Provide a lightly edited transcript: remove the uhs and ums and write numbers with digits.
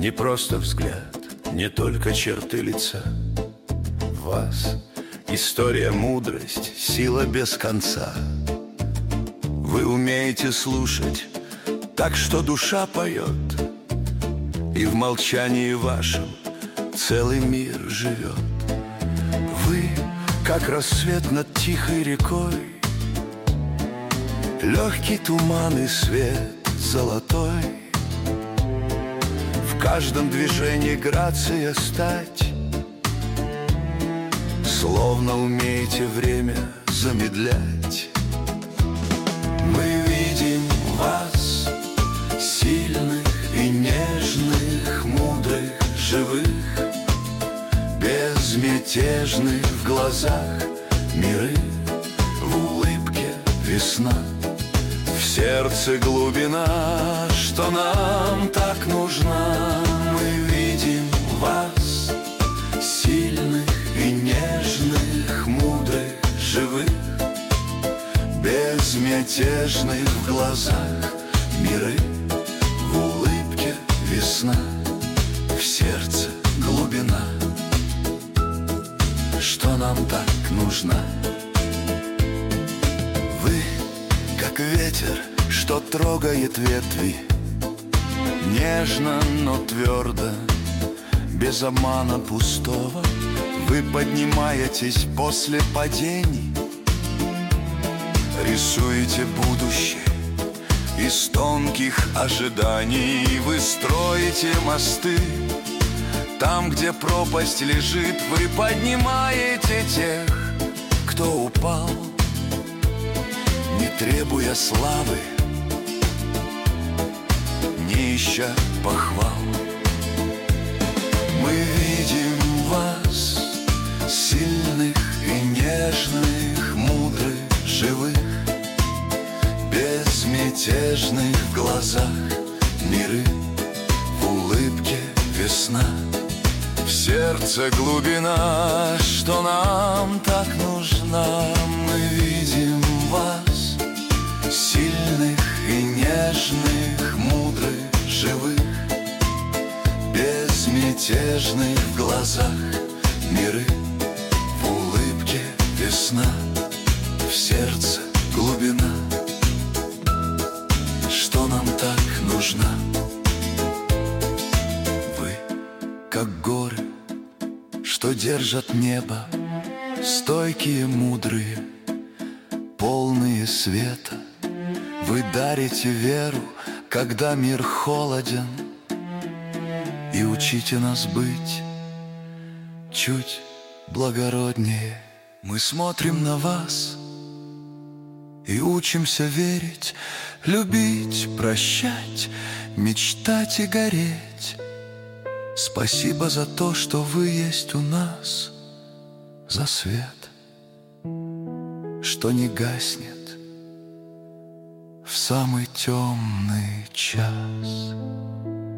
Не просто взгляд, не только черты лица. В вас история, мудрость, сила без конца. Вы умеете слушать так, что душа поет, и в молчании вашем целый мир живет. Вы, как рассвет над тихой рекой, легкий туман и свет золотой. В каждом движении грация стать, словно умеете время замедлять. Мы видим вас, сильных и нежных, мудрых, живых, безмятежных в глазах миры, в улыбке весна, в сердце глубина, что нам так нужна. Мы видим вас, сильных и нежных, мудрых, живых, безмятежных в глазах миры, в улыбке весна, в сердце глубина, что нам так нужна. Вы, как ветер, что трогает ветви, нежно, но твердо, без обмана пустого. Вы поднимаетесь после падений, рисуете будущее из тонких ожиданий. Вы строите мосты там, где пропасть лежит. Вы поднимаете тех, кто упал, не требуя славы, не ища похвал. Мы видим вас, сильных и нежных, мудрых, живых, безмятежных в глазах миры, в улыбке весна, в сердце глубина, что нам так нужна. Мы видим вас, сильных и нежных, мудрых, живых, безмятежных в глазах миры, в улыбке весна, в сердце глубина, что нам так нужна. Вы, как горы, что держат небо, стойкие, мудрые, полные света. Вы дарите веру, когда мир холоден, и учите нас быть чуть благороднее. Мы смотрим на вас и учимся верить, любить, прощать, мечтать и гореть. Спасибо за то, что вы есть у нас, за свет, что не гаснет в самый темный час.